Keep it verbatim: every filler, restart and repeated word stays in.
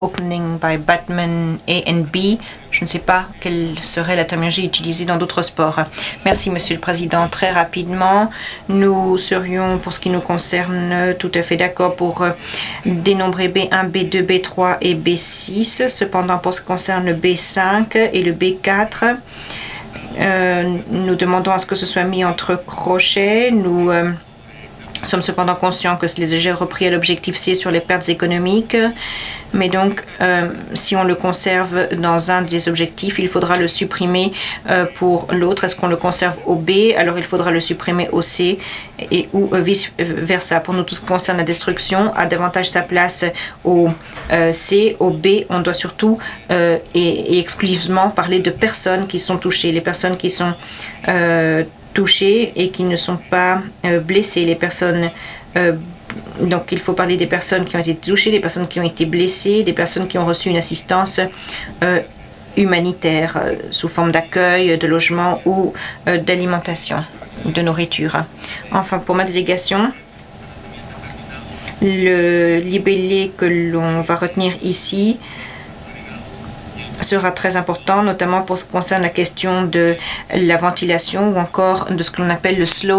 opening by Batman A and B. Je ne sais pas quelle serait la terminologie utilisée dans d'autres sports. Merci, Monsieur le Président. Très rapidement, nous serions, pour ce qui nous concerne, tout à fait d'accord pour dénombrer B un, B deux, B trois et B six. Cependant, pour ce qui concerne le B cinq et le B quatre, euh, nous demandons à ce que ce soit mis entre crochets. Nous euh, sommes cependant conscients que c'est déjà repris à l'objectif C sur les pertes économiques. Mais donc, euh, si on le conserve dans un des objectifs, il faudra le supprimer euh, pour l'autre. Est-ce qu'on le conserve au B? Alors, il faudra le supprimer au C et ou euh, vice-versa. Pour nous, tout ce qui concerne la destruction a davantage sa place au euh, C. Au B, on doit surtout euh, et, et exclusivement parler de personnes qui sont touchées. Les personnes qui sont euh, touchées et qui ne sont pas euh, blessées. Les personnes euh, Donc, il faut parler des personnes qui ont été touchées, des personnes qui ont été blessées, des personnes qui ont reçu une assistance euh, humanitaire euh, sous forme d'accueil, de logement ou euh, d'alimentation, de nourriture. Enfin, pour ma délégation, le libellé que l'on va retenir ici sera très important, notamment pour ce qui concerne la question de la ventilation ou encore de ce que l'on appelle le slow